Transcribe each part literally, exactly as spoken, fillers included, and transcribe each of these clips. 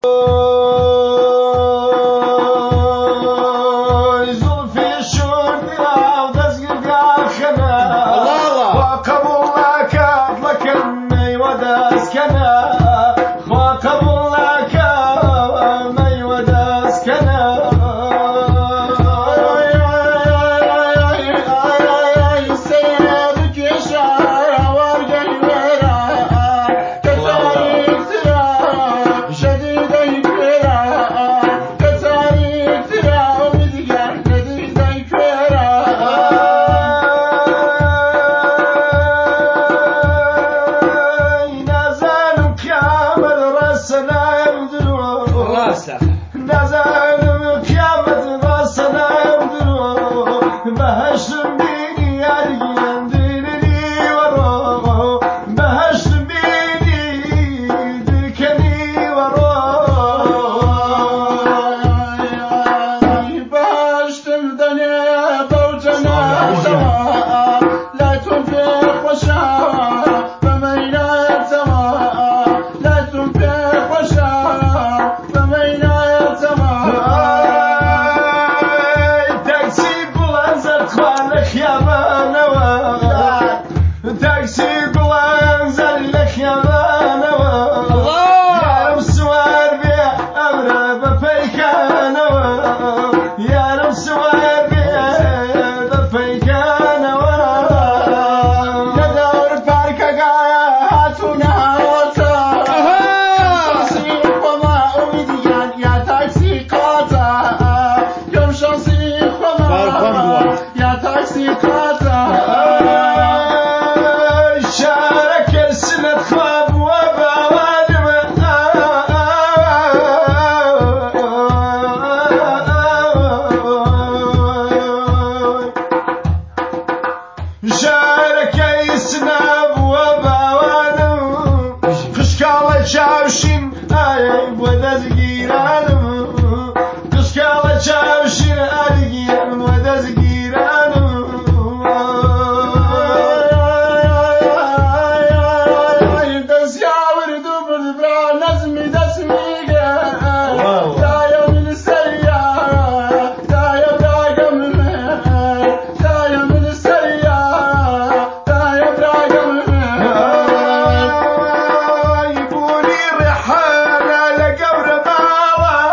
Buri rihana la gawra bawa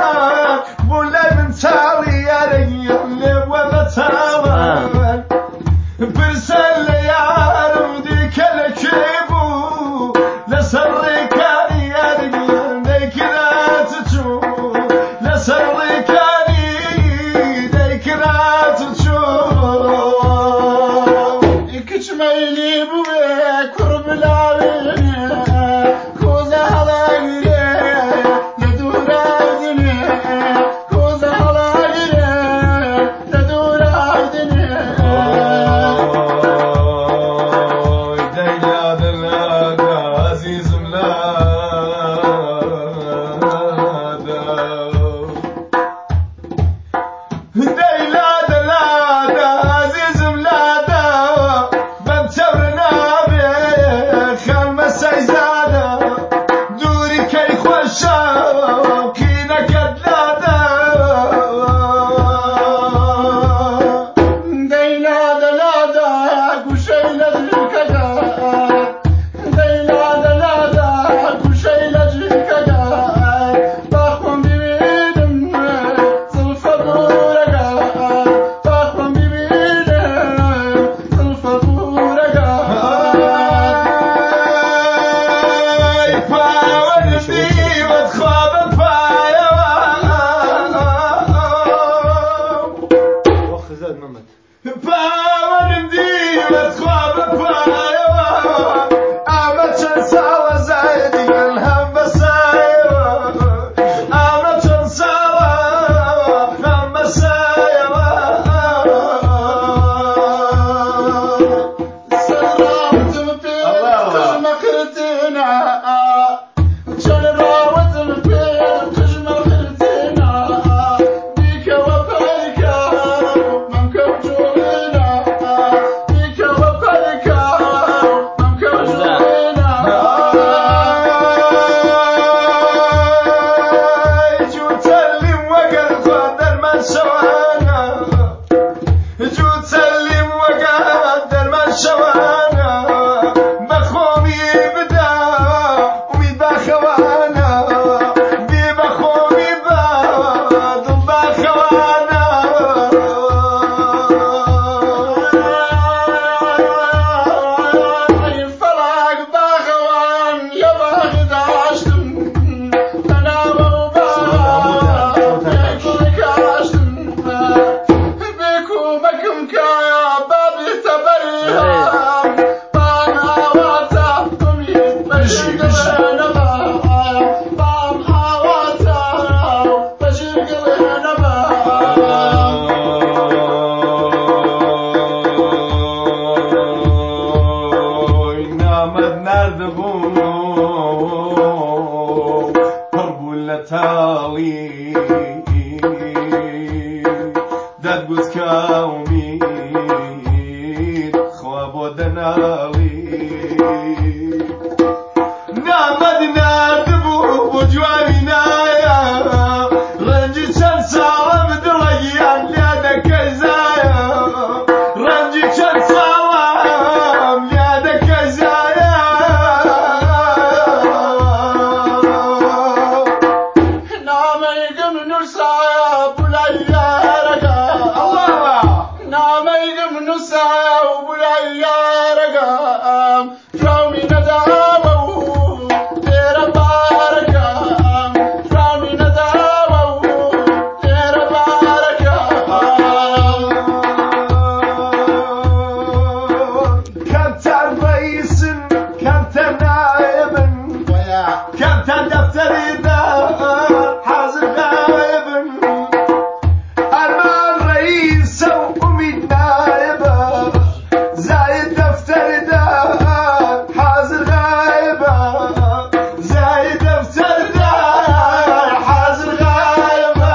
دناڵی دەتگوت کاومید خوا بۆ دەناڵی نامەد نردبوو بۆ جوانی نایە ڕەنجی چەند ساڵە بدڵە گیان لێ دەکەزایە ڕەنجی چەند ساڵم لێ دەکەزایە نامەیگم نووسایە بولای یارەکە نامەیگم نووسایە و بولای یارەکەم فراومی نەداوە و لێرە بارەکەم فراومی نەداوە و لێرە بارەکەم کەمتان ڕئیسن کەمتان نایبن کەمتان دەفتەریدا حازر غایبن ئەرمان ڕئیسە و ئومید نایبە زاید دەفتەردا حازر غایبە زاید دەفتەردا حازر غایبە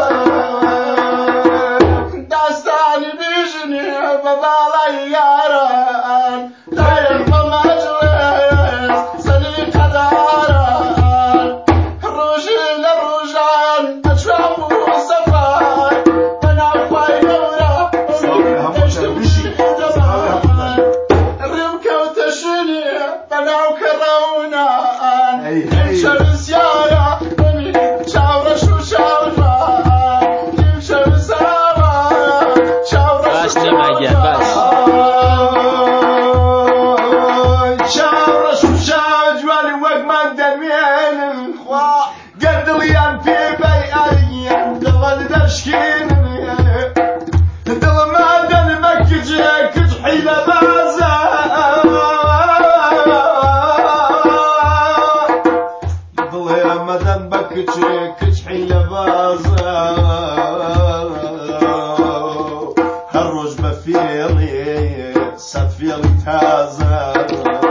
داستانی بیژنی بە باڵای یاران دایک بە مەجلس سەلیقە داران ڕۆژی لە ڕۆژان ئەچوان بوو سەفار بەناو خوای گەورە دەشتی دەمان ڕێم کەوتە شوێنی بەناو کەڕەونان شەویستیایە بەمی چاوڕەش و چاومان نیم شەویستاوە چاوڕەش و چاومان چاوڕەش و چاو جوانی وەکمان دەمێنن خوا گەردڵیان پێبەی ئەریان دڵەن دەشکێنن دڵما دەنمە کچێ کچ حیلە بازە دڵێ مەدەن بە کچێ کچ حیلە بازە هەر ڕۆژ بە فێڵێ سەد فێڵی تازە